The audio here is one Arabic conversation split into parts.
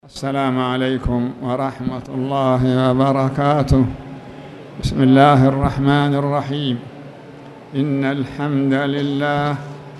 السلام عليكم ورحمة الله وبركاته. بسم الله الرحمن الرحيم. إن الحمد لله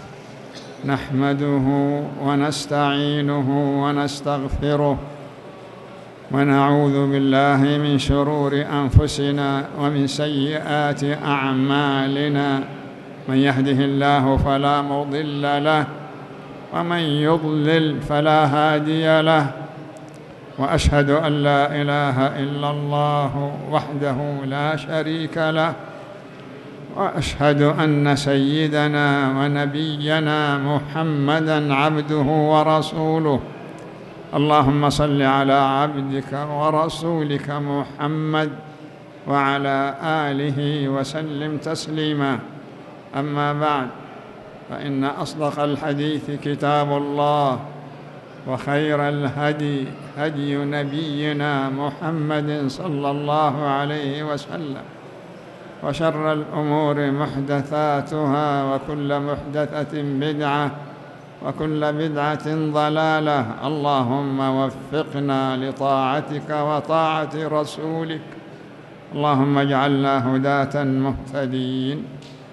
نحمده ونستعينه ونستغفره ونعوذ بالله من شرور أنفسنا ومن سيئات أعمالنا. من يهده الله فلا مضل له ومن يضلل فلا هادي له، وأشهد أن لا إله إلا الله وحده لا شريك له، وأشهد أن سيدنا ونبينا محمدًا عبده ورسوله. اللهم صل على عبدك ورسولك محمد وعلى آله وسلم تسليما. أما بعد، فإن أصدق الحديث كتاب الله، وخير الهدي هدي نبينا محمد صلى الله عليه وسلم، وشر الأمور محدثاتها، وكل محدثة بدعة، وكل بدعة ضلالة. اللهم وفقنا لطاعتك وطاعة رسولك، اللهم اجعلنا هداة مهتدين.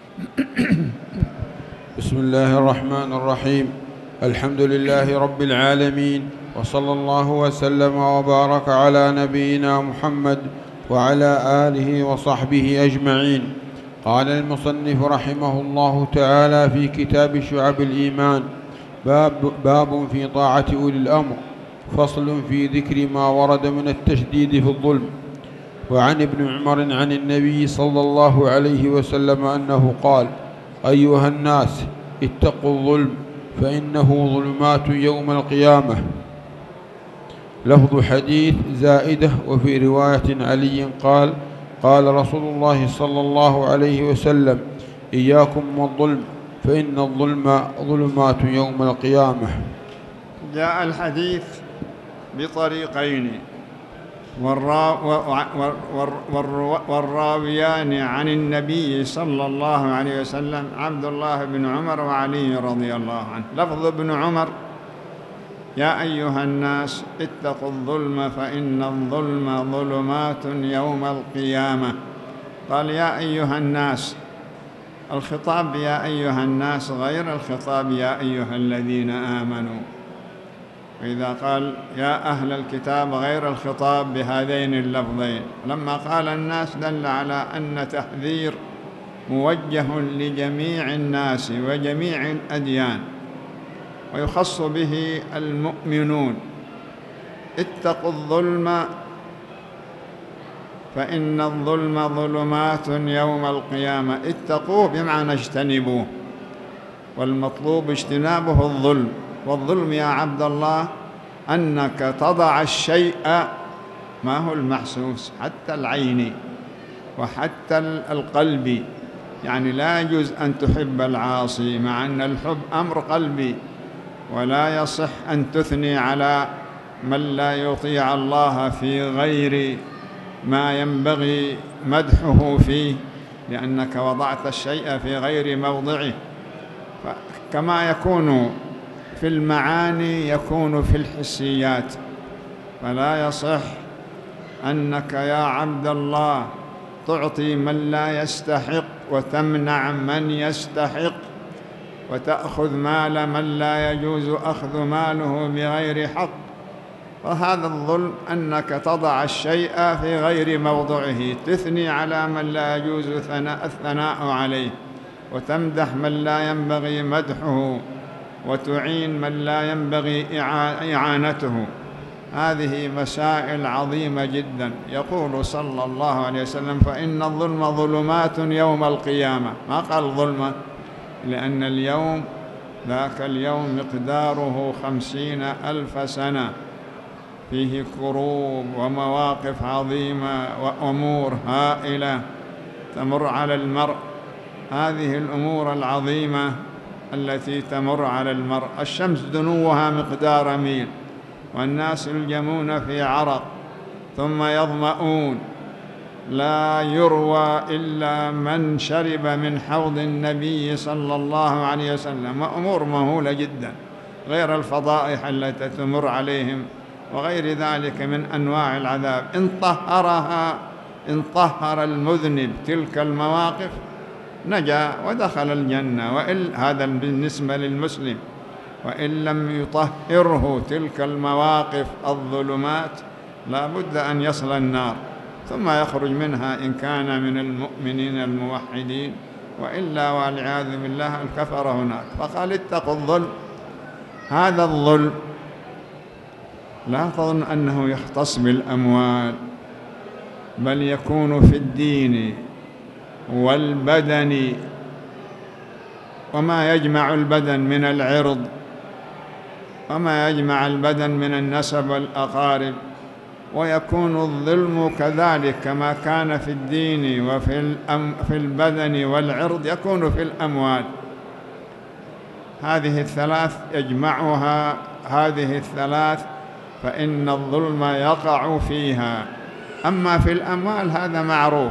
بسم الله الرحمن الرحيم. الحمد لله رب العالمين، وصلى الله وسلم وبارك على نبينا محمد وعلى آله وصحبه أجمعين. قال المصنف رحمه الله تعالى في كتاب شعب الإيمان: باب في طاعة أولي الأمر. فصل في ذكر ما ورد من التشديد في الظلم. وعن ابن عمر عن النبي صلى الله عليه وسلم أنه قال: أيها الناس، اتقوا الظلم فإنه ظلمات يوم القيامة. لفظ حديث زائدة. وفي رواية علي قال: قال رسول الله صلى الله عليه وسلم: إياكم والظلم فإن الظلم ظلمات يوم القيامة. جاء الحديث بطريقين، والراويان عن النبي صلى الله عليه وسلم عبد الله بن عمر وعلي رضي الله عنه. لفظ ابن عمر: يا أيها الناس اتقوا الظلم فإن الظلم ظلمات يوم القيامة. قال يا أيها الناس. الخطاب يا أيها الناس غير الخطاب يا أيها الذين آمنوا، وإذا قال يا أهل الكتاب غير الخطاب بهذين اللفظين. لما قال الناس دل على أن تحذير موجه لجميع الناس وجميع الأديان، ويخص به المؤمنون. اتقوا الظلم فإن الظلم ظلمات يوم القيامة. اتقوه بمعنى اجتنبوه، والمطلوب اجتنابه الظلم. والظلم يا عبد الله أنك تضع الشيء ما هو المحسوس، حتى العين وحتى القلب. يعني لا يجوز أن تحب العاصي، مع أن الحب أمر قلبي، ولا يصح أن تثني على من لا يطيع الله في غير ما ينبغي مدحه فيه، لأنك وضعت الشيء في غير موضعه. كما يكون في المعاني يكون في الحسيات، فلا يصح أنك يا عبد الله تعطي من لا يستحق وتمنع من يستحق، وتأخذ مال من لا يجوز أخذ ماله بغير حق. وهذا الظلم أنك تضع الشيء في غير موضعه، تثني على من لا يجوز الثناء عليه، وتمدح من لا ينبغي مدحه، وتعين من لا ينبغي إعانته. هذه مسائل عظيمة جدا. يقول صلى الله عليه وسلم: فإن الظلم ظلمات يوم القيامة. ما قال ظلمة، لأن اليوم ذاك اليوم مقداره 50,000 سنة، فيه كروب ومواقف عظيمة وأمور هائلة تمر على المرء. هذه الأمور العظيمة التي تمر على المرء: الشمس دنوها مقدار ميل، والناس يلجمون في عرق ثم يظمؤون، لا يروى إلا من شرب من حوض النبي صلى الله عليه وسلم. وأمور مهولة جدا، غير الفضائح التي تمر عليهم وغير ذلك من أنواع العذاب. إن طهر المذنب تلك المواقف نجا ودخل الجنة، هذا بالنسبة للمسلم. وإن لم يطهره تلك المواقف الظلمات لا بد أن يصل النار، ثم يخرج منها إن كان من المؤمنين الموحدين، وإلا والعياذ بالله الكفر هناك. فقال اتقوا الظلم. هذا الظلم لا تظن أنه يختص بالأموال، بل يكون في الدين والبدن، وما يجمع البدن من العرض، وما يجمع البدن من النسب والأقارب. ويكون الظلم كذلك كما كان في الدين وفي البدن والعرض يكون في الأموال. هذه الثلاث يجمعها هذه الثلاث، فإن الظلم يقع فيها. أما في الأموال هذا معروف.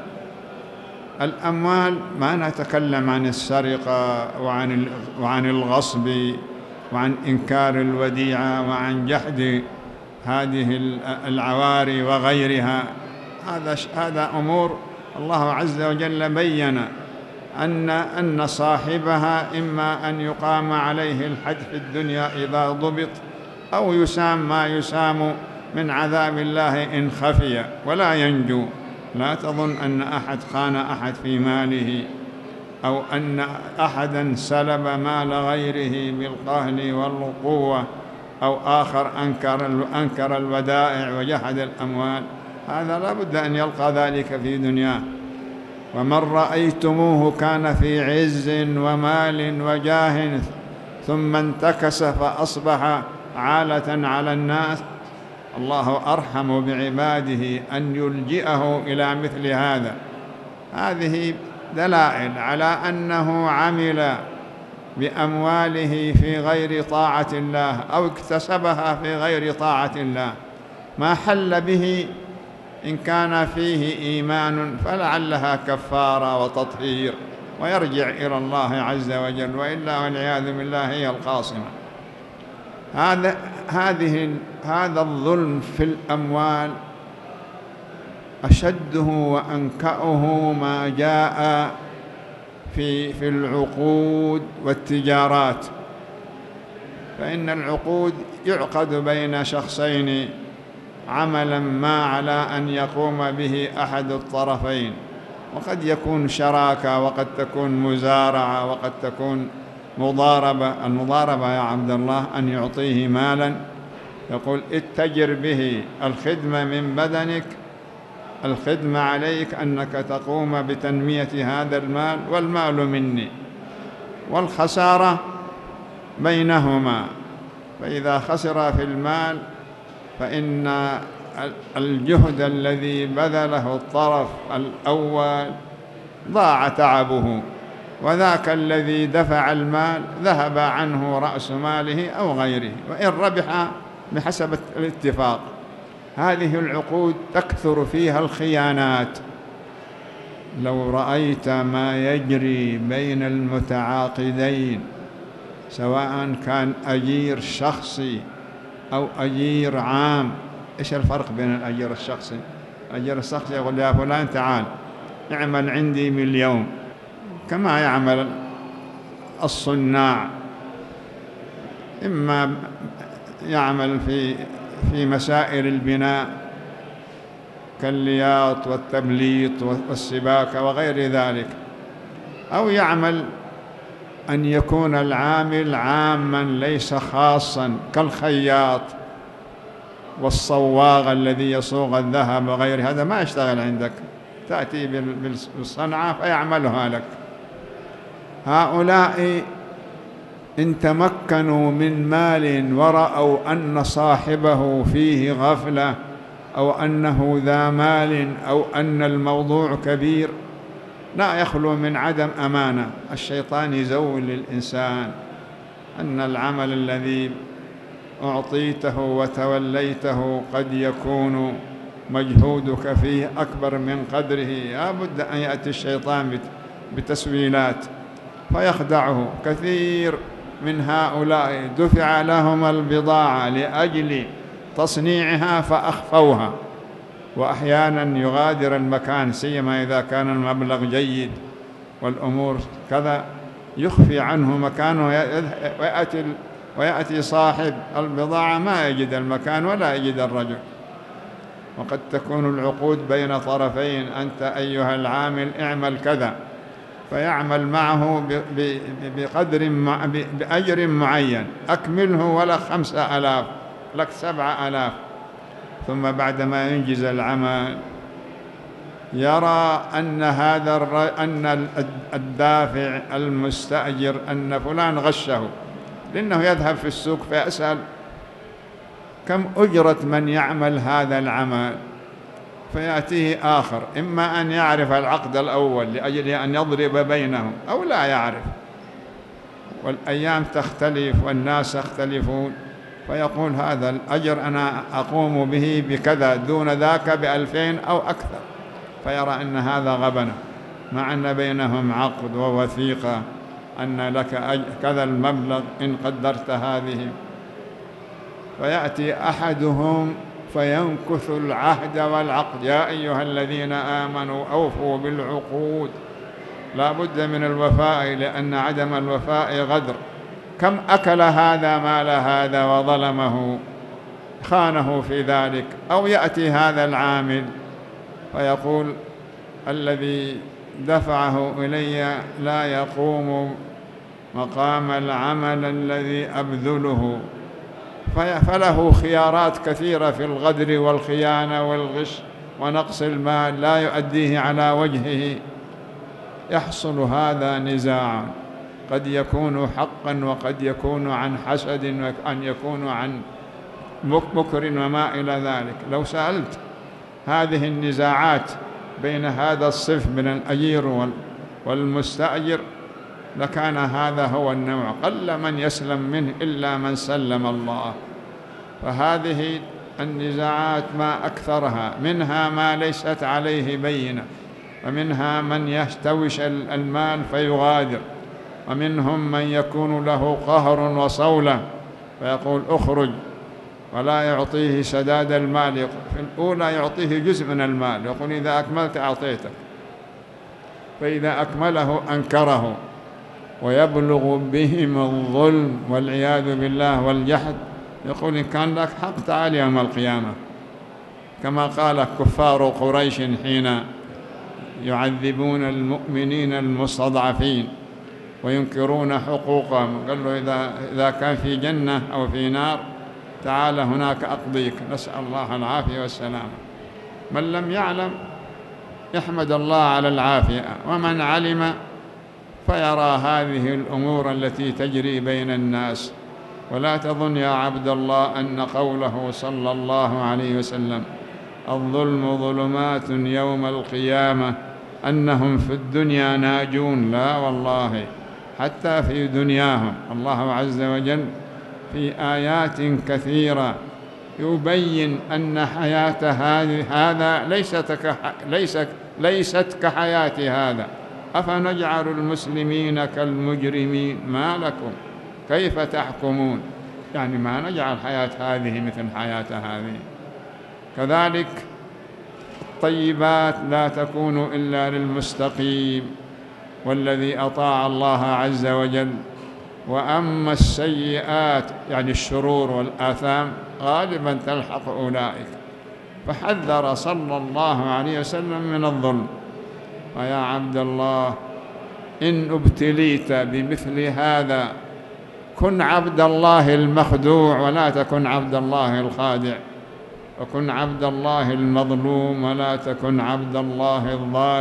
الأموال ما نتكلم عن السرقة وعن الغصب وعن إنكار الوديعة وعن جحد هذه العواري وغيرها. هذا أمور الله عز وجل بين أن صاحبها إما أن يقام عليه الحد في الدنيا إذا ضبط، أو يسام ما يسام من عذاب الله إن خفي ولا ينجو. لا تظن أن أحد خان أحد في ماله، أو أن أحدا سلب مال غيره بالقهر والقوة، أو آخر أنكر الودائع وجحد الأموال. هذا لا بد أن يلقى ذلك في دنياه. ومن رأيتموه كان في عز ومال وجاه ثم انتكس فأصبح عالة على الناس، الله أرحم بعباده أن يلجئه إلى مثل هذا. هذه دلائل على أنه عمل بأمواله في غير طاعة الله، أو اكتسبها في غير طاعة الله. ما حل به إن كان فيه إيمان فلعلها كفارة وتطهير ويرجع إلى الله عز وجل، وإلا والعياذ بالله هي القاصمة. هذا الظلم في الأموال أشده وأنكأه ما جاء في العقود والتجارات. فإن العقود يعقد بين شخصين عملا ما على أن يقوم به أحد الطرفين، وقد يكون شراكة، وقد تكون مزارعة، وقد تكون مضاربة. المضاربة يا عبد الله أن يعطيه مالا يقول اتجر به، الخدمة من بدنك، الخدمة عليك أنك تقوم بتنمية هذا المال، والمال مني، والخسارة بينهما. فإذا خسر في المال فإن الجهد الذي بذله الطرف الأول ضاع تعبه، وذاك الذي دفع المال ذهب عنه رأس ماله أو غيره، وإن ربح بحسب الاتفاق. هذه العقود تكثر فيها الخيانات. لو رأيت ما يجري بين المتعاقدين، سواء كان أجير شخصي أو أجير عام. إيش الفرق بين الأجير الشخصي؟ الأجير الشخصي يقول يا فلان تعال اعمل عندي باليوم، كما يعمل الصناع، إما يعمل في مسائل البناء كاللياط والتبليط والسباكة وغير ذلك، أو يعمل أن يكون العامل عاما ليس خاصا كالخياط والصواغ الذي يصوغ الذهب وغير هذا. ما يشتغل عندك، تأتي بالصنعة فيعملها لك. هؤلاء إن تمكنوا من مال ورأوا أن صاحبه فيه غفلة، أو أنه ذا مال، أو أن الموضوع كبير، لا يخلو من عدم أمانة. الشيطان يزول للإنسان أن العمل الذي أعطيته وتوليته قد يكون مجهودك فيه أكبر من قدره. لابد أن يأتي الشيطان بتسويلات فيخدعه. كثير من هؤلاء دفع لهم البضاعة لأجل تصنيعها فأخفوها، وأحيانا يغادر المكان سيما إذا كان المبلغ جيد والأمور كذا، يخفي عنه مكانه ويأتي صاحب البضاعة ما يجد المكان ولا يجد الرجل. وقد تكون العقود بين طرفين، أنت أيها العامل اعمل كذا، فيعمل معه بأجر معين، أكمله ولا 5000 لك 7000، ثم بعدما ينجز العمل يرى أن أن الدافع المستأجر أن فلان غشه، لأنه يذهب في السوق فيسأل كم أجرة من يعمل هذا العمل، فيأتيه آخر إما أن يعرف العقد الأول لأجل أن يضرب بينهم أو لا يعرف، والأيام تختلف والناس يختلفون، فيقول هذا الأجر أنا أقوم به بكذا دون ذاك ب2000 أو أكثر، فيرى أن هذا غبنة، مع أن بينهم عقد ووثيقة أن لك كذا المبلغ إن قدرت هذه. فيأتي أحدهم فينكث العهد والعقد، يا أيها الذين آمنوا أوفوا بالعقود، لا بد من الوفاء، لأن عدم الوفاء غدر. كم أكل هذا مال هذا وظلمه، خانه في ذلك. أو يأتي هذا العامل فيقول الذي دفعه إلي لا يقوم مقام العمل الذي أبذله، فله خيارات كثيرة في الغدر والخيانة والغش ونقص المال لا يؤديه على وجهه. يحصل هذا نزاع، قد يكون حقا وقد يكون عن حسد وأن يكون عن مكر وما إلى ذلك. لو سألت هذه النزاعات بين هذا الصف من الأجير والمستأجر لكان هذا هو النوع، قل من يسلم منه إلا من سلم الله. فهذه النزاعات ما أكثرها، منها ما ليست عليه بينة، ومنها من يستوش المال فيغادر، ومنهم من يكون له قهر وصولة فيقول أخرج ولا يعطيه سداد المال، في الأولى يعطيه جزء من المال، يقول إذا أكملت أعطيتك، فإذا أكمله أنكره، ويبلغ بهم الظلم والعياذ بالله والجحد. يقول إن كان لك حق تعال يوم القيامة، كما قال كفار قريش حين يعذبون المؤمنين المستضعفين وينكرون حقوقهم، قال له إذا كان في جنة أو في نار تعال هناك أقضيك، نسأل الله العافية والسلامة. من لم يعلم يحمد الله على العافية، ومن علم فيرى هذه الأمور التي تجري بين الناس. ولا تظن يا عبد الله أن قوله صلى الله عليه وسلم الظلم ظلمات يوم القيامة أنهم في الدنيا ناجون، لا والله، حتى في دنياهم الله عز وجل في آيات كثيرة يبين أن حياة هذا ليست كحياة هذا. أفنجعل المسلمين كالمجرمين ما لكم كيف تحكمون، يعني ما نجعل حياة هذه مثل حياة هذه. كذلك الطيبات لا تكون إلا للمستقيم والذي أطاع الله عز وجل، وأما السيئات يعني الشرور والآثام غالبا تلحق أولئك. فحذر صلى الله عليه وسلم من الظلم. ويا عبد الله إن ابتليت بمثل هذا كن عبد الله المخدوع ولا تكن عبد الله الخادع، وكن عبد الله المظلوم ولا تكن عبد الله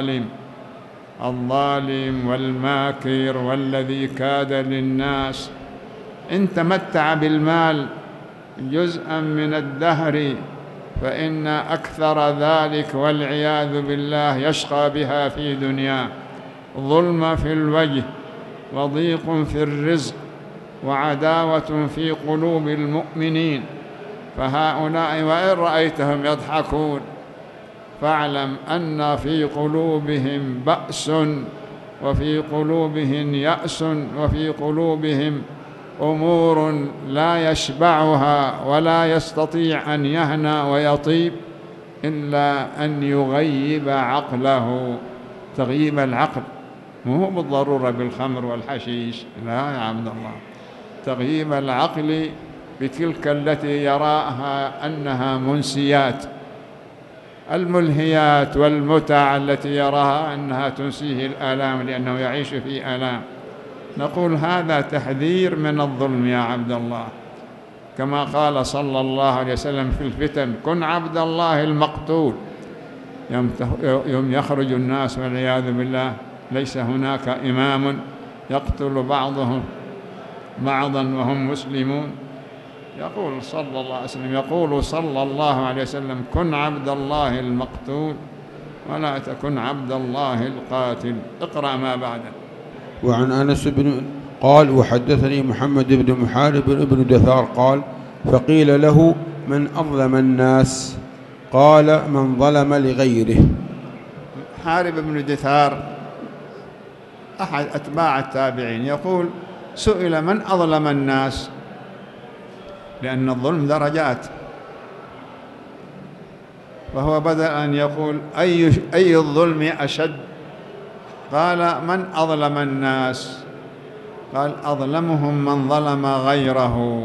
الظالم والماكر والذي كاد للناس. إن تمتع بالمال جزءا من الدهر فإن أكثر ذلك والعياذ بالله يشقى بها في دنياه، ظلم في الوجه وضيق في الرزق وعداوة في قلوب المؤمنين. فهؤلاء وإن رأيتهم يضحكون فاعلم أن في قلوبهم بأس وفي قلوبهم يأس وفي قلوبهم أمور لا يشبعها ولا يستطيع أن يهنى ويطيب إلا أن يغيب عقله. تغييب العقل مو بالضرورة بالخمر والحشيش، لا يا عبد الله، تغييب العقل بتلك التي يراها أنها منسيات، الملهيات والمتع التي يراها أنها تنسيه الآلام لأنه يعيش في آلام. نقول هذا تحذير من الظلم يا عبد الله، كما قال صلى الله عليه وسلم في الفتن: كن عبد الله المقتول. يوم يخرج الناس والعياذ بالله ليس هناك إمام، يقتل بعضهم بعضا وهم مسلمون. يقول صلى الله عليه وسلم: كن عبد الله المقتول ولا تكن عبد الله القاتل. اقرأ ما بعده. وعن أنس قال: وحدثني محمد بن محارب بن دثار قال: فقيل له: من أظلم الناس؟ قال: من ظلم لغيره. محارب بن دثار أحد أتباع التابعين يقول: سئل من أظلم الناس، لأن الظلم درجات، فهو بدل أن يقول أي الظلم أشد، قال: من أظلم الناس؟ قال: أظلمهم من ظلم غيره،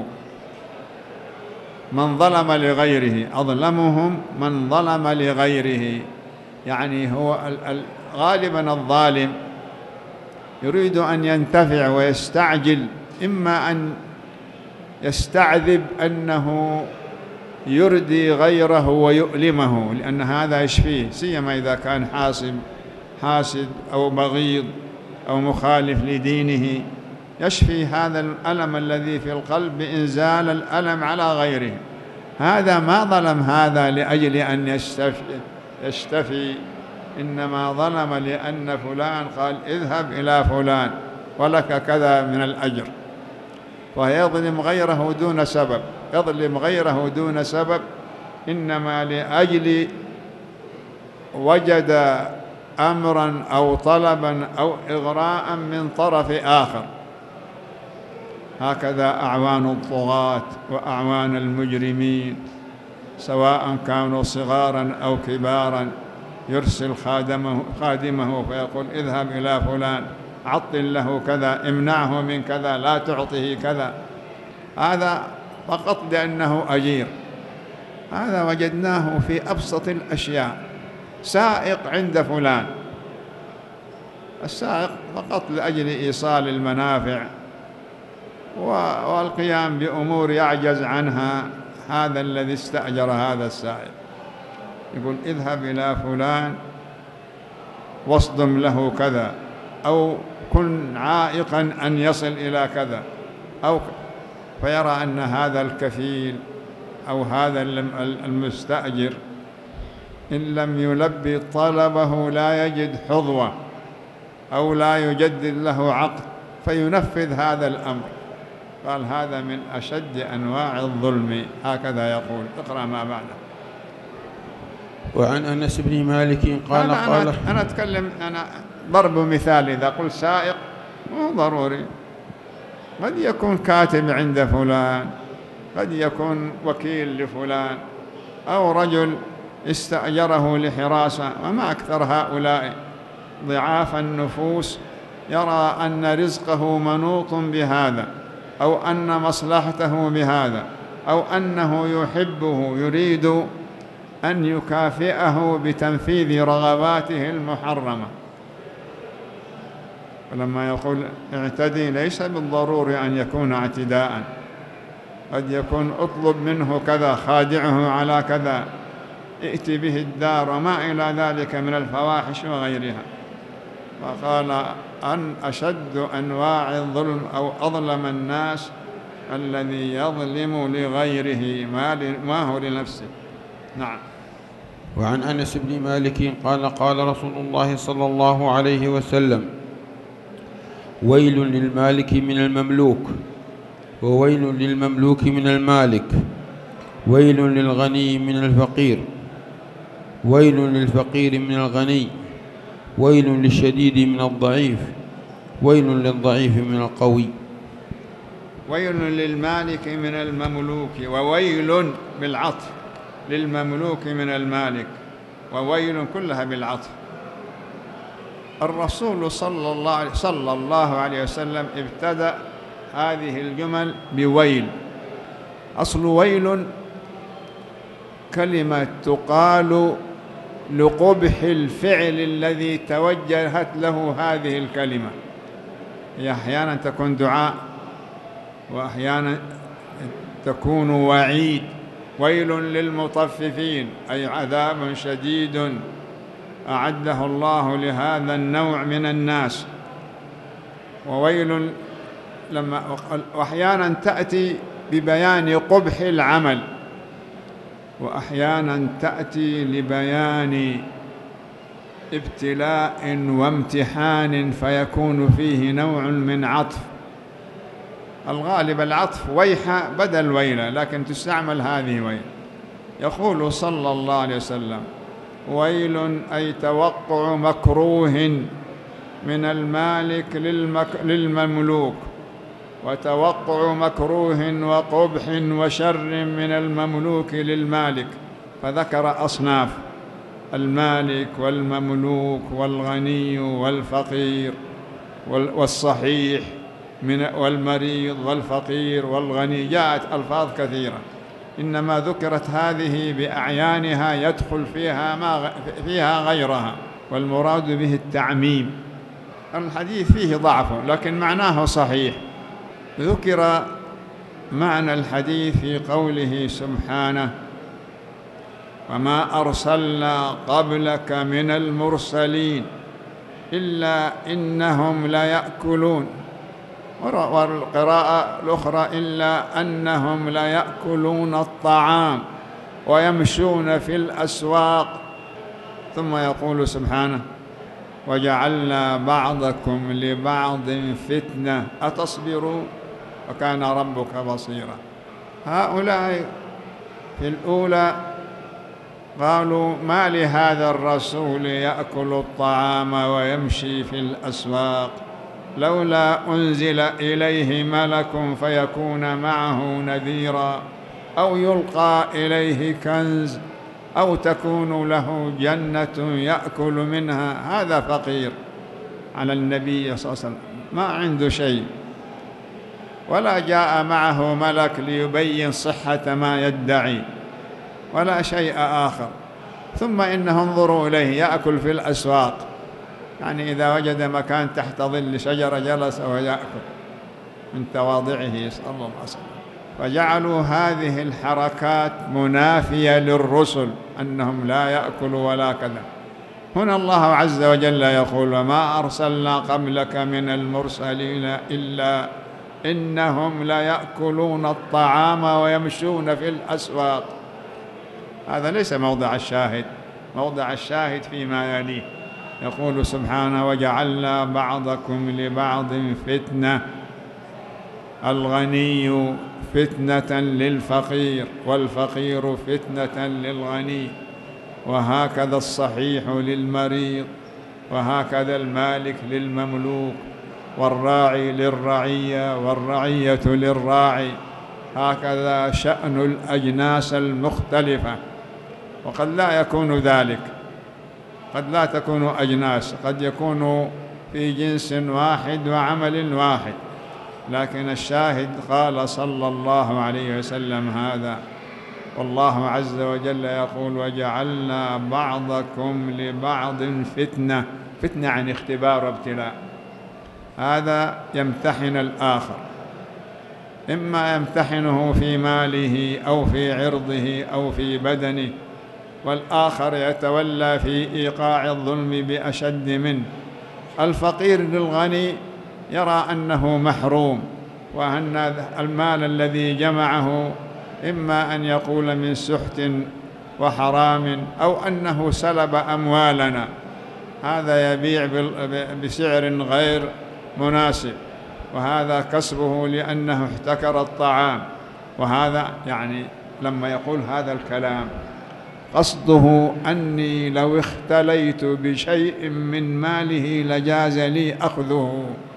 من ظلم لغيره، أظلمهم من ظلم لغيره. يعني هو غالبا الظالم يريد أن ينتفع ويستعجل، إما أن يستعذب أنه يردي غيره ويؤلمه، لأن هذا يشفيه، سيما إذا كان حاسد أو بغيض أو مخالف لدينه، يشفي هذا الألم الذي في القلب بإنزال الألم على غيره. هذا ما ظلم هذا لأجل أن يشتفي، إنما ظلم لأن فلان قال: اذهب إلى فلان ولك كذا من الأجر، ويظلم غيره دون سبب، يظلم غيره دون سبب، إنما لأجل وجد أمرا أو طلبا أو إغراء من طرف آخر. هكذا أعوان الطغاة وأعوان المجرمين، سواء كانوا صغارا أو كبارا، يرسل خادمه فيقول: اذهب إلى فلان، عطل له كذا، امنعه من كذا، لا تعطه كذا، هذا فقط لأنه أجير. هذا وجدناه في أبسط الأشياء. سائق عند فلان، السائق فقط لأجل إيصال المنافع والقيام بأمور يعجز عنها هذا الذي استأجر هذا السائق، يقول: اذهب إلى فلان واصدم له كذا، أو كن عائقا أن يصل إلى كذا، فيرى أن هذا الكفيل أو هذا المستأجر إن لم يلبي طلبه لا يجد حظوة أو لا يجدد له عقد، فينفذ هذا الأمر. قال: هذا من أشد أنواع الظلم. هكذا يقول. اقرأ ما بعده. وعن أنس بن مالك قال: أنا أتكلم، أنا ضرب مثال. إذا قلت سائق مو ضروري، قد يكون كاتب عند فلان، قد يكون وكيل لفلان، أو رجل استأجره لحراسة، وما أكثر هؤلاء ضعاف النفوس، يرى أن رزقه منوط بهذا، أو أن مصلحته بهذا، أو أنه يحبه، يريد أن يكافئه بتنفيذ رغباته المحرمة. ولما يقول اعتدي، ليس بالضروري أن يكون اعتداء، قد يكون اطلب منه كذا، خادعه على كذا، ائت به الدار، وما إلى ذلك من الفواحش وغيرها. وقال: أن أشد أنواع الظلم أو أظلم الناس الذي يظلم لغيره ما هو لنفسه. نعم. وعن أنس بن مالك قال: قال رسول الله صلى الله عليه وسلم: ويل للمالك من المملوك، وويل للمملوك من المالك، ويل للغني من الفقير، ويل للفقير من الغني، ويل للشديد من الضعيف، ويل للضعيف من القوي. ويل للمالك من المملوك، وويل بالعطف للمملوك من المالك، وويل كلها بالعطف. الرسول صلى الله عليه وسلم ابتدأ هذه الجمل بويل. أصل ويل كلمة تقال لقبح الفعل الذي توجهت له هذه الكلمة. هي أحيانا تكون دعاء، وأحيانا تكون وعيد. ويل للمطففين، أي عذاب شديد أعده الله لهذا النوع من الناس. وويل وأحيانا تأتي ببيان قبح العمل، وأحيانا تأتي لبيان ابتلاء وامتحان فيكون فيه نوع من عطف. الغالب العطف ويح بدل ويلة، لكن تستعمل هذه ويل. يقول صلى الله عليه وسلم: ويل أي توقع مكروه من المالك للمملوك، وتوقع مكروه وقبح وشر من المملوك للمالك، فذكر أصناف: المالك والمملوك والغني والفقير والصحيح والمريض والفقير والغني. جاءت ألفاظ كثيرة، إنما ذكرت هذه بأعيانها يدخل فيها غيرها، والمراد به التعميم. الحديث فيه ضعف لكن معناه صحيح. ذكر معنى الحديث في قوله سبحانه: وما أرسلنا قبلك من المرسلين إلا إنهم ليأكلون، والقراءة الأخرى: إلا أنهم ليأكلون الطعام ويمشون في الأسواق. ثم يقول سبحانه: وجعلنا بعضكم لبعض فتنة أتصبروا وكان ربك بصيرا. هؤلاء في الأولى قالوا: ما لهذا الرسول يأكل الطعام ويمشي في الأسواق، لولا أنزل إليه ملك فيكون معه نذيرا، أو يلقى إليه كنز، أو تكون له جنة يأكل منها. هذا فقير على النبي صلى الله عليه وسلم، ما عنده شيء، ولا جاء معه ملك ليبين صحة ما يدعي، ولا شيء آخر. ثم إنه انظروا إليه يأكل في الأسواق، يعني إذا وجد مكان تحت ظل شجرة جلس ويأكل من تواضعه صلى الله عليه وسلم. فجعلوا هذه الحركات منافية للرسل، أنهم لا يأكلوا ولا كذا. هنا الله عز وجل يقول: وما أرسلنا قبلك من المرسلين إلا إنهم ليأكلون الطعام ويمشون في الأسواق. هذا ليس موضع الشاهد، موضع الشاهد فيما يليه. يقول سبحانه: وجعلنا بعضكم لبعض فتنة، الغني فتنة للفقير، والفقير فتنة للغني، وهكذا الصحيح للمريض، وهكذا المالك للمملوك، والراعي للرعية، والرعية للراعي. هكذا شأن الأجناس المختلفة. وقد لا يكون ذلك، قد لا تكون أجناس، قد يكون في جنس واحد وعمل واحد. لكن الشاهد قال صلى الله عليه وسلم هذا. والله عز وجل يقول: وجعلنا بعضكم لبعض فتنة. فتنة عن اختبار وابتلاء. هذا يمتحن الآخر، إما يمتحنه في ماله أو في عرضه أو في بدنه، والآخر يتولى في إيقاع الظلم بأشد منه. الفقير للغني يرى أنه محروم، وأن المال الذي جمعه إما أن يقول من سحت وحرام، أو أنه سلب أموالنا، هذا يبيع بسعر غير مناسب، وهذا كسبه لأنه احتكر الطعام. وهذا يعني لما يقول هذا الكلام قصده أني لو اختليت بشيء من ماله لجاز لي أخذه،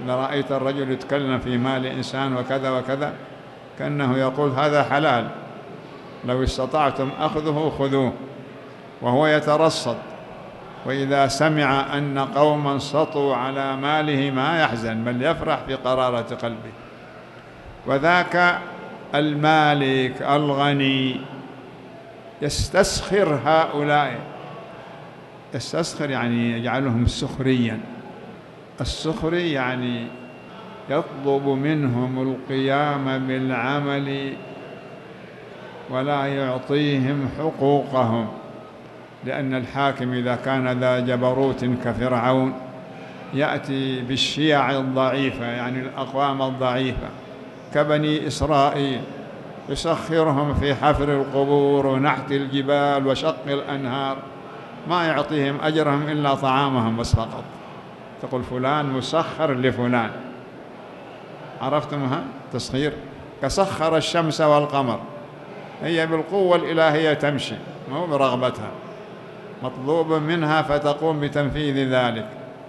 إذا رأيت الرجل يتكلم في مال إنسان وكذا وكذا كأنه يقول هذا حلال، لو استطعتم أخذه خذوه، وهو يترصد. وإذا سمع أن قوما سطوا على ماله ما يحزن، بل يفرح بقرارة قلبه. وذاك المالك الغني يستسخر هؤلاء، يستسخر يعني يجعلهم سخريا. السخري يعني يطلب منهم القيام بالعمل ولا يعطيهم حقوقهم، لأن الحاكم إذا كان ذا جبروت كفرعون يأتي بالشيع الضعيفة، يعني الأقوام الضعيفة كبني إسرائيل، يسخرهم في حفر القبور ونحت الجبال وشق الأنهار، ما يعطيهم أجرهم إلا طعامهم بس فقط. تقول فلان مسخر لفلان، عرفتمها؟ تسخير كسخر الشمس والقمر، هي بالقوة الإلهية تمشي مو برغبتها، مطلوب منها فتقوم بتنفيذ ذلك.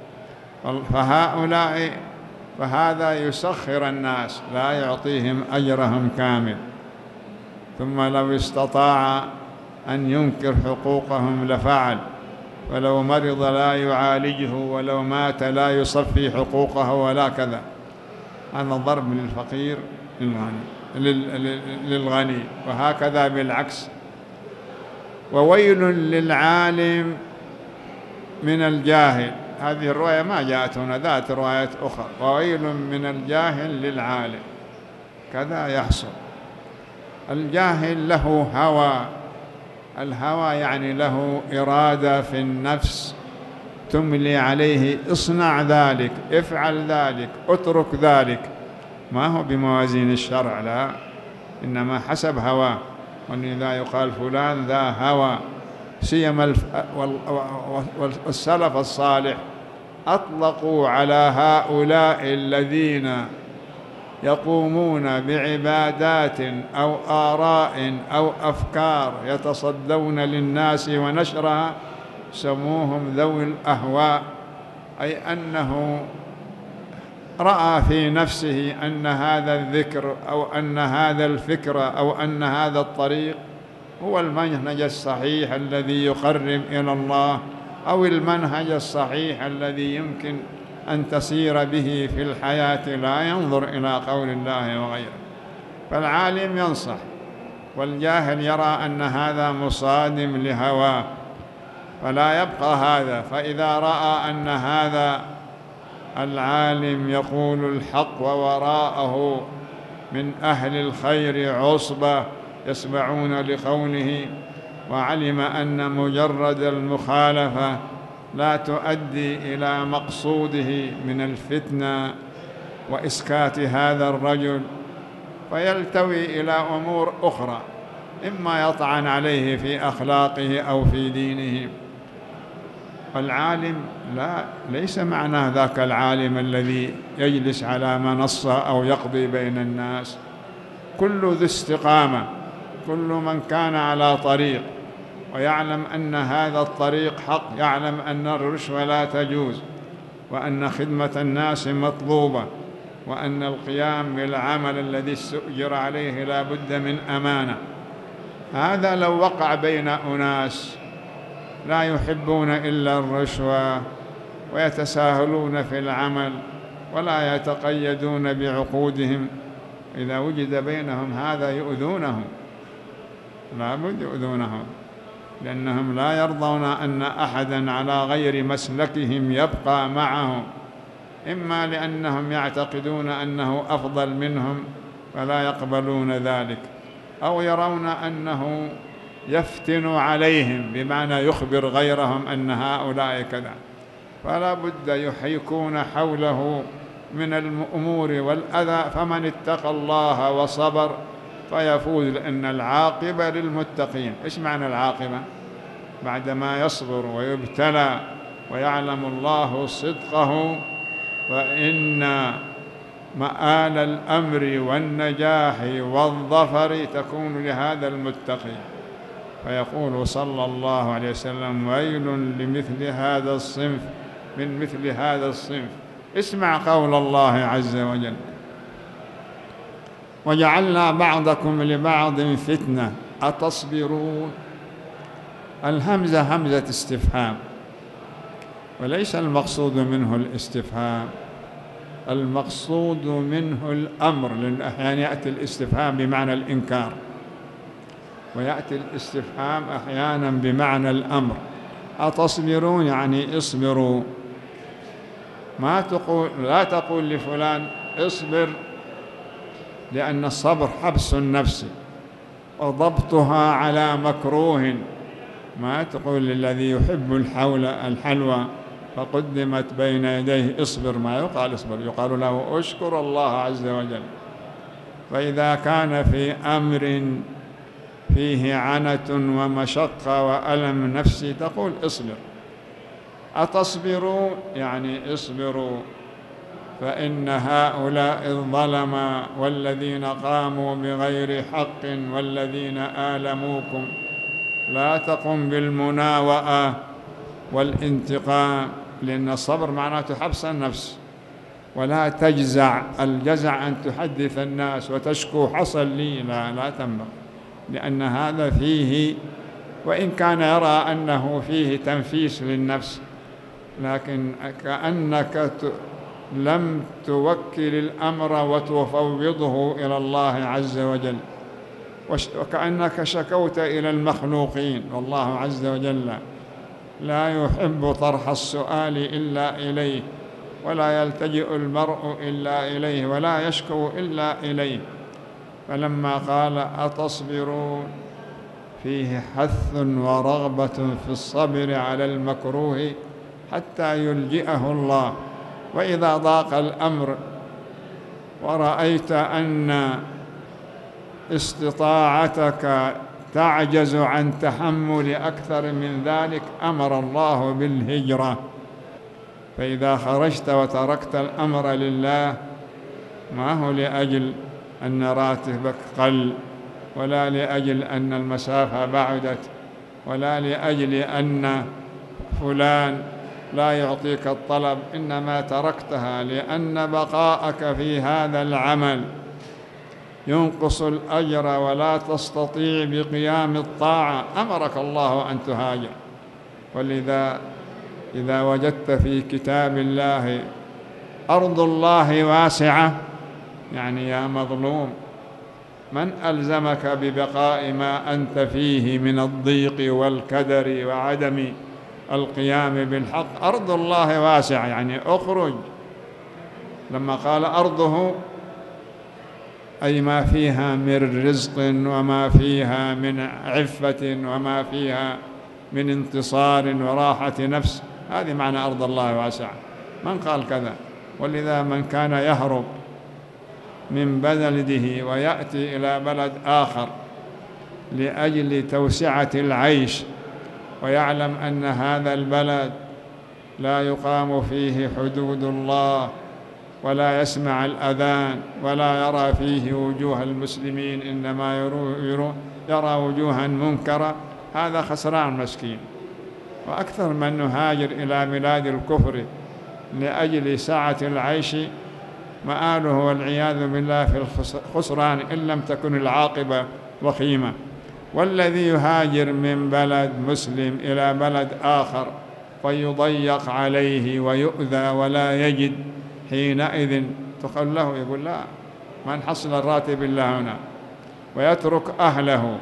فهذا يسخر الناس لا يعطيهم أجرهم كامل. ثم لو استطاع أن ينكر حقوقهم لفعل، ولو مرض لا يعالجه، ولو مات لا يصفي حقوقه ولا كذا. هذا ضرب للفقير للغني، وهكذا بالعكس. وويل للعالم من الجاهل، هذه الرواية ما جاءت هنا، ذات رواية أخرى، وويل من الجاهل للعالم، كذا يحصل. الجاهل له هوى، الهوى يعني له إرادة في النفس تملي عليه اصنع ذلك، افعل ذلك، اترك ذلك، ما هو بموازين الشرع، لا، إنما حسب هواه. ولذا يقال فلان ذا هوى. سيما والسلف الصالح أطلقوا على هؤلاء الذين يقومون بعبادات أو آراء أو أفكار يتصدون للناس ونشرها، سموهم ذوي الأهواء، أي أنه رأى في نفسه أن هذا الذكر أو أن هذا الفكر أو أن هذا الطريق هو المنهج الصحيح الذي يقرب إلى الله، أو المنهج الصحيح الذي يمكن أن تسير به في الحياة، لا ينظر إلى قول الله وغيره. فالعالم ينصح، والجاهل يرى أن هذا مصادم لهواه، فلا يبقى هذا. فإذا رأى أن هذا العالم يقول الحق ووراءه من أهل الخير عصبة يسمعون لقوله، وعلم أن مجرد المخالفة لا تؤدي إلى مقصوده من الفتنة وإسكات هذا الرجل، فيلتوي إلى أمور أخرى، إما يطعن عليه في أخلاقه أو في دينه. العالم ليس معناه ذاك العالم الذي يجلس على منصة أو يقضي بين الناس. كل ذي استقامة، كل من كان على طريق ويعلم أن هذا الطريق حق، يعلم أن الرشوة لا تجوز، وأن خدمة الناس مطلوبة، وأن القيام بالعمل الذي استؤجر عليه لا بد من أمانة. هذا لو وقع بين أناس لا يحبون إلا الرشوة ويتساهلون في العمل ولا يتقيدون بعقودهم، إذا وجد بينهم هذا يؤذونهم، لا بد يؤذونهم، لأنهم لا يرضون أن أحدا على غير مسلكهم يبقى معهم، إما لأنهم يعتقدون أنه أفضل منهم فلا يقبلون ذلك، أو يرون أنه يفتن عليهم بمعنى يخبر غيرهم أن هؤلاء كذا، فلا بد يحيكون حوله من الأمور والأذى. فمن اتقى الله وصبر فيفوز، لأن العاقبة للمتقين. إيش معنى العاقبة؟ بعدما يصبر ويبتلى ويعلم الله صدقه، فإن مآل الأمر والنجاح والظفر تكون لهذا المتقي. فيقول صلى الله عليه وسلم: ويل لمثل هذا الصنف، من مثل هذا الصنف، اسمع قول الله عز وجل: وجعلنا بعضكم لبعض فتنة أتصبرون. الهمزة همزة استفهام، وليس المقصود منه الاستفهام، المقصود منه الأمر، لأن أحيانا يأتي الاستفهام بمعنى الإنكار، ويأتي الاستفهام أحيانا بمعنى الأمر. أتصبرون يعني اصبروا، لا تقول لفلان اصبر، لأن الصبر حبس النفس وضبطها على مكروه. ما تقول للذي يحب الحلوى فقدمت بين يديه اصبر، ما يقال اصبر، يقال له اشكر الله عز وجل. فإذا كان في أمر فيه عنة ومشقة وألم نفسي تقول اصبر. أتصبروا يعني اصبروا، فإن هؤلاء الظلم والذين قاموا بغير حق والذين آلموكم. لا تقم بالمناوئة والانتقام، لأن الصبر معناته حبس النفس، ولا تجزع. الجزع أن تحدث الناس وتشكو حصل لي، لا تنبغي، لأن هذا فيه، وإن كان يرى أنه فيه تنفيس للنفس، لكن كأنك لم توكل الأمر وتفوضه إلى الله عز وجل، وكأنك شكوت إلى المخلوقين، والله عز وجل لا يحب طرح السؤال إلا إليه، ولا يلتجئ المرء إلا إليه، ولا يشكو إلا إليه. فلما قال أتصبرون فيه حث ورغبة في الصبر على المكروه حتى يلجئه الله. وإذا ضاق الأمر ورأيت أن استطاعتك تعجز عن تحمل أكثر من ذلك، أمر الله بالهجرة. فإذا خرجت وتركت الأمر لله، ما هو لأجل أن راتبك قل، ولا لأجل أن المسافة بعدت، ولا لأجل أن فلان لا يعطيك الطلب، إنما تركتها لأن بقاءك في هذا العمل ينقص الأجر ولا تستطيع بقيام الطاعة. أمرك الله أن تهاجر. ولذا إذا وجدت في كتاب الله أرض الله واسعة، يعني يا مظلوم، من ألزمك ببقاء ما أنت فيه من الضيق والكدر وعدم القيام بالحق؟ أرض الله واسعة يعني أخرج. لما قال أرضه أي ما فيها من رزق، وما فيها من عفة، وما فيها من انتصار وراحة نفس، هذه معنى أرض الله واسعة. من قال كذا؟ ولذا من كان يهرب من بلده ويأتي إلى بلد آخر لأجل توسعة العيش، ويعلم أن هذا البلد لا يقام فيه حدود الله، ولا يسمع الأذان، ولا يرى فيه وجوه المسلمين، إنما يرى وجوها منكرة، هذا خسران مسكين. وأكثر من نهاجر إلى بلاد الكفر لأجل سعة العيش مآله والعياذ بالله في الخسران، إن لم تكن العاقبة وخيمة. والذي يهاجر من بلد مسلم إلى بلد آخر فيضيق عليه ويؤذى ولا يجد، حينئذ تقول له، يقول لا، ما نحصل الراتب إلا هنا، ويترك أهله.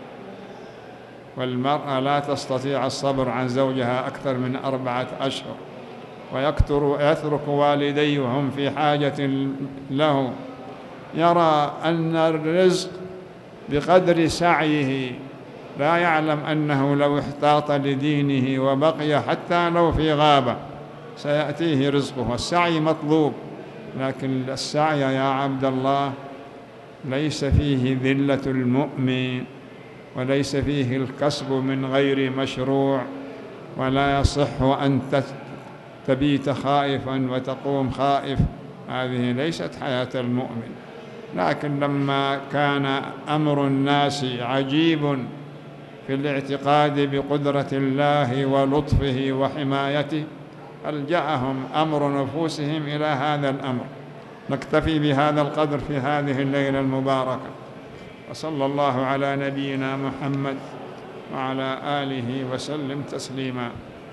والمرأة لا تستطيع الصبر عن زوجها أكثر من 4 أشهر، ويترك والديه وهم في حاجة له. يرى أن الرزق بقدر سعيه، لا يعلم أنه لو احتاط لدينه وبقي حتى لو في غابة سيأتيه رزقه. السعي مطلوب، لكن السعي يا عبد الله ليس فيه ذلة المؤمن، وليس فيه الكسب من غير مشروع، ولا يصح أن تبيت خائفا وتقوم خائف، هذه ليست حياة المؤمن. لكن لما كان أمر الناس عجيب في الاعتقاد بقدرة الله ولطفه وحمايته، هل جاءهم أمر نفوسهم إلى هذا الأمر. نكتفي بهذا القدر في هذه الليلة المباركة، وصلى الله على نبينا محمد وعلى آله وسلم تسليما.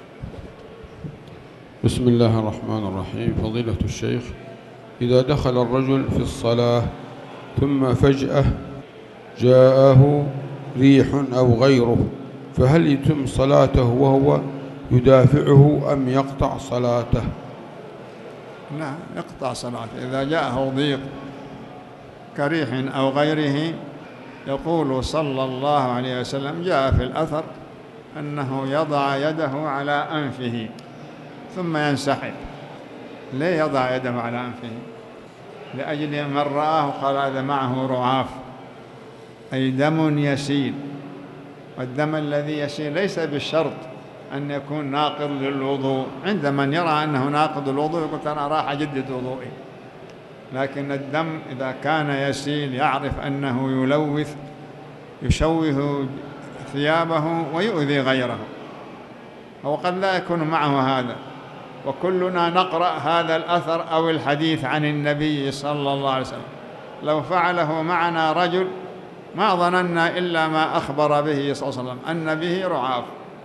بسم الله الرحمن الرحيم. فضيلة الشيخ، إذا دخل الرجل في الصلاة ثم فجأة جاءه ريح أو غيره، فهل يتم صلاته وهو يدافعه أم يقطع صلاته؟ لا، يقطع صلاته. إذا جاءه ضيق كريح أو غيره، يقول صلى الله عليه وسلم، جاء في الأثر أنه يضع يده على أنفه ثم ينسحب. ليه يضع يده على أنفه؟ لأجل من رآه قال هذا معه رعاف، أي دم يسيل، والدم الذي يسيل ليس بالشرط أن يكون ناقض للوضوء. عند من يرى أنه ناقض الوضوء يقول أنا راح أجدد وضوئي، لكن الدم إذا كان يسيل يعرف أنه يلوث يشوه ثيابه ويؤذي غيره، هو قد لا يكون معه هذا. وكلنا نقرأ هذا الأثر أو الحديث عن النبي صلى الله عليه وسلم، لو فعله معنا رجل ما ظننا إلا ما أخبر به صلى الله عليه وسلم أن به رعاف.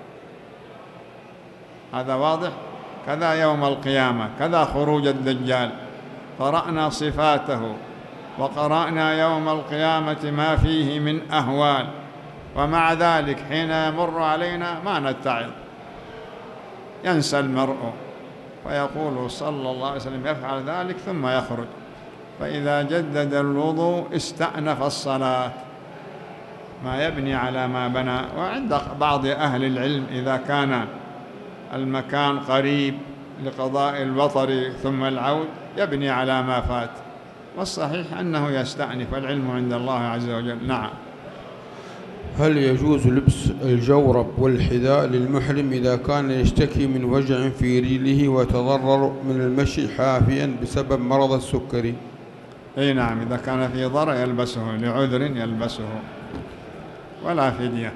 هذا واضح. كذا يوم القيامة، كذا خروج الدجال، قرأنا صفاته وقرأنا يوم القيامة ما فيه من أهوال، ومع ذلك حين يمر علينا ما نتعظ، ينسى المرء، فيقول صلى الله عليه وسلم يفعل ذلك ثم يخرج، فإذا جدد الوضوء استأنف الصلاة، ما يبني على ما بنى. وعند بعض أهل العلم إذا كان المكان قريب لقضاء الوطر ثم العود يبني على ما فات، والصحيح أنه يستأنف، العلم عند الله عز وجل. نعم. هل يجوز لبس الجورب والحذاء للمحرم إذا كان يشتكي من وجع في رجله وتضرر من المشي حافيا بسبب مرض السكري؟ أي نعم، إذا كان في ضرر يلبسه، لعذر يلبسه ولا فدية.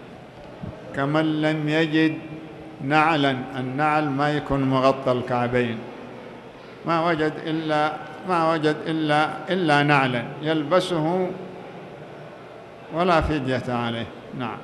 كمن لم يجد نعلا، النعل ما يكون مغطى الكعبين، ما وجد إلا نعلا يلبسه ولا فدية عليه. نعم.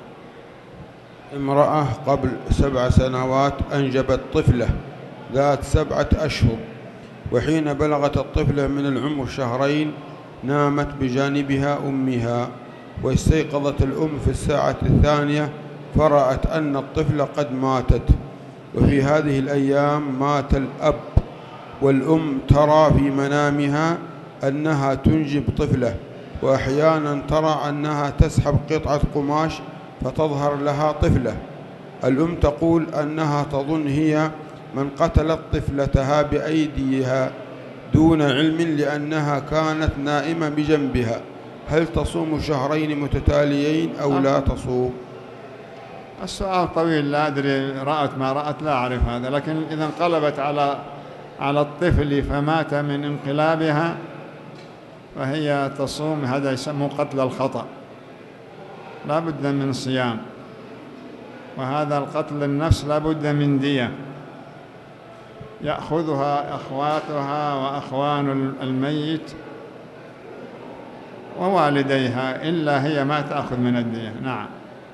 امرأة قبل 7 سنوات أنجبت طفلة ذات 7 أشهر، وحين بلغت الطفلة من العمر 2 نامت بجانبها أمها، واستيقظت الأم في الساعة 2 فرأت أن الطفلة قد ماتت. وفي هذه الأيام مات الأب، والأم ترى في منامها أنها تنجب طفلة، وأحيانا ترى أنها تسحب قطعة قماش فتظهر لها طفلة. الأم تقول أنها تظن هي من قتلت طفلتها بأيديها دون علم، لأنها كانت نائمة بجنبها. هل تصوم 2 متتاليين أو لا تصوم؟ السؤال طويل، لا أدري رأت ما رأت، لا أعرف هذا، لكن إذا انقلبت على الطفل فمات من انقلابها فهي تصوم. هذا يسمى قتل الخطأ، لا بد من صيام. وهذا القتل النفس لا بد من دية يأخذها أخواتها وأخوان الميت ووالديها، إلا هي ما تأخذ من الدية. نعم.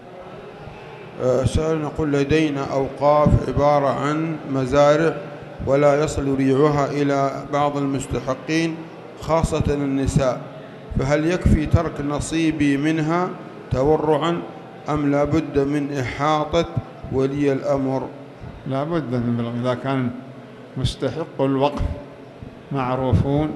سؤال نقول: لدينا أوقاف عبارة عن مزارع ولا يصل ريعها إلى بعض المستحقين خاصة النساء، فهل يكفي ترك نصيبي منها تورعا أم لا بد من إحاطة ولي الأمر؟ لا بد من بلغ. إذا كان مستحق الوقف معروفون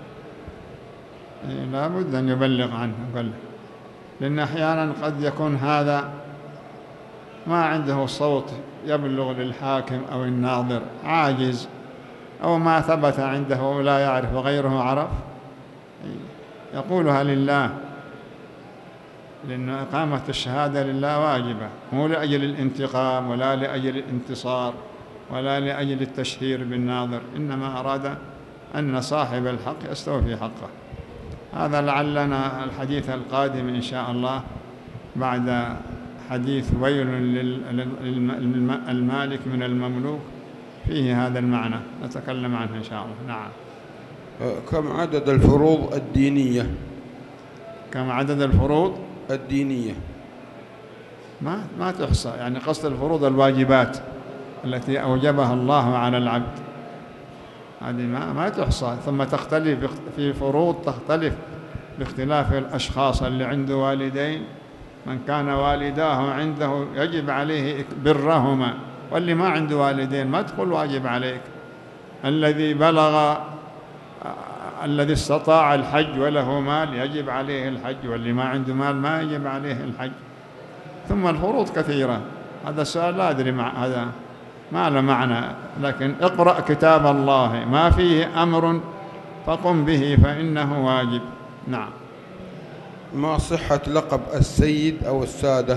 لا بد أن يبلغ عنه، لأن أحيانا قد يكون هذا ما عنده صوت يبلغ للحاكم أو الناظر، عاجز، أو ما ثبت عنده ولا يعرف وغيره عرف، يقولها لله، لأن إقامة الشهادة لله واجبة، مو لأجل الانتقام ولا لأجل الانتصار ولا لأجل التشهير بالناظر، إنما أراد أن صاحب الحق يستوفي حقه. هذا لعلنا الحديث القادم إن شاء الله بعد حديث ويل للمالك من المملوك فيه هذا المعنى نتكلم عنه إن شاء الله. نعم. كم عدد الفروض الدينية؟ كم عدد الفروض الدينية؟ ما تحصى، يعني قصد الفروض الواجبات التي أوجبها الله على العبد، هذه ما تحصى. ثم تختلف في فروض، تختلف باختلاف الأشخاص. اللي عنده والدين، من كان والداه عنده يجب عليه برهما، واللي ما عنده والدين ما تقول واجب عليك. الذي بلغ، الذي استطاع الحج وله مال يجب عليه الحج، واللي ما عنده مال ما يجب عليه الحج. ثم الفروض كثيرة. هذا السؤال لا أدري هذا ما له معنى، لكن اقرأ كتاب الله ما فيه أمر فقم به فإنه واجب. نعم. ما صحة لقب السيد أو السادة؟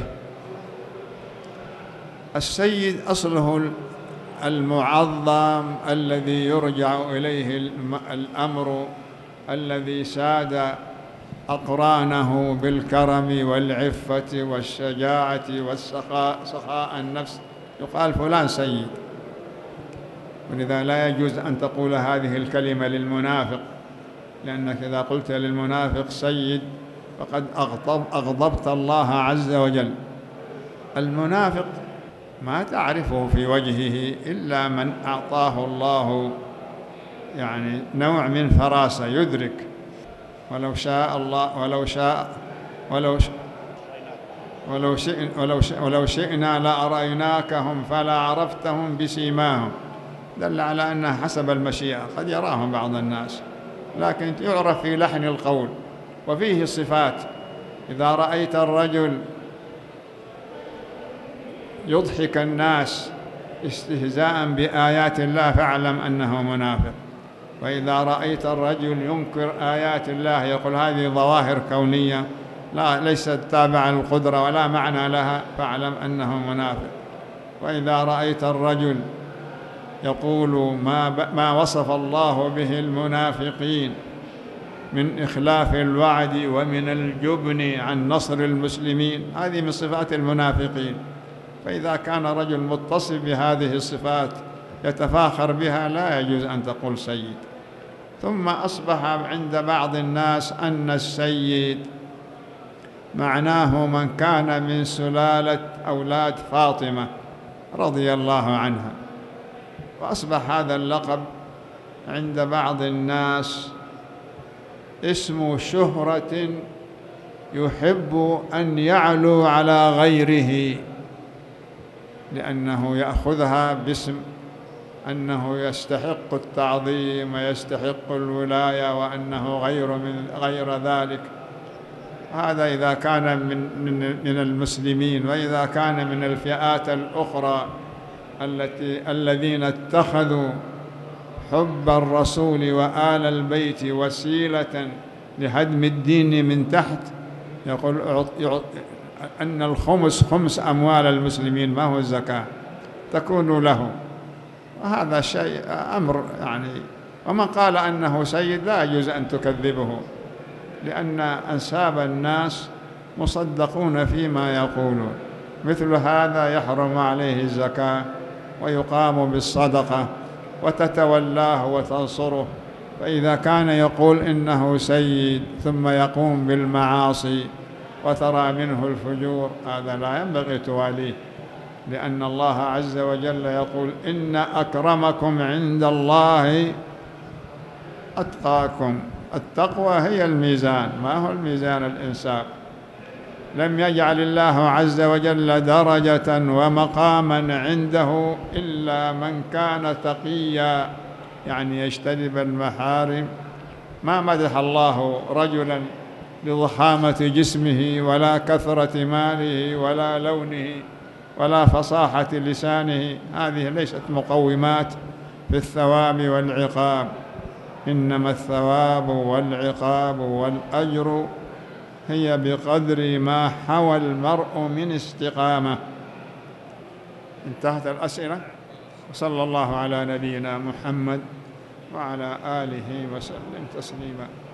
السيد أصله المعظم الذي يرجع إليه الأمر، الذي ساد أقرانه بالكرم والعفة والشجاعة والسخاء، سخاء النفس، يقال فلان سيد. ولذا لا يجوز أن تقول هذه الكلمة للمنافق، لأنك إذا قلت للمنافق سيد فقد أغضبت الله عز وجل. المنافق ما تعرفه في وجهه إلا من أعطاه الله يعني نوع من فراسة يدرك. ولو شئنا لأريناكهم فلا عرفتهم بسيماهم، دل على أنها حسب المشيئة، قد يراهم بعض الناس، لكن يعرف في لحن القول. وفيه صفات. إذا رأيت الرجل يضحك الناس استهزاء بآيات الله فاعلم أنه منافق. وإذا رأيت الرجل ينكر آيات الله يقول هذه ظواهر كونية ليست تابعة للقدرة ولا معنى لها فاعلم أنه منافق. وإذا رأيت الرجل يقول ما وصف الله به المنافقين من إخلاف الوعد ومن الجبن عن نصر المسلمين، هذه من صفات المنافقين. فإذا كان رجل متصف بهذه الصفات يتفاخر بها لا يجوز أن تقول سيد. ثم أصبح عند بعض الناس أن السيد معناه من كان من سلالة أولاد فاطمة رضي الله عنها، وأصبح هذا اللقب عند بعض الناس اسم شهرة يحب أن يعلو على غيره، لأنه يأخذها باسم أنه يستحق التعظيم ويستحق الولاية وأنه غير ذلك. هذا إذا كان من المسلمين. وإذا كان من الفئات الأخرى الذين اتخذوا حب الرسول وآل البيت وسيلة لهدم الدين من تحت، يقول أن الخمس خمس أموال المسلمين ما هو الزكاة تكون له. وهذا شيء أمر يعني. ومن قال أنه سيد لا يجوز أن تكذبه، لأن أنساب الناس مصدقون فيما يقولون. مثل هذا يحرم عليه الزكاة ويقام بالصدقة وتتولاه وتنصره. فإذا كان يقول إنه سيد ثم يقوم بالمعاصي وترى منه الفجور، هذا لا ينبغي تواليه، لأن الله عز وجل يقول إن أكرمكم عند الله أتقاكم. التقوى هي الميزان، ما هو الميزان الإنساب. لم يجعل الله عز وجل درجة ومقاما عنده إلا من كان تقيا، يعني يجتنب المحارم. ما مدح الله رجلا لضخامة جسمه ولا كثرة ماله ولا لونه ولا فصاحة لسانه، هذه ليست مقومات في الثواب والعقاب. إنما الثواب والعقاب والأجر هي بقدر ما حوى المرء من استقامة. انتهت الأسئلة. وصلى الله على نبينا محمد وعلى آله وسلم تسليما.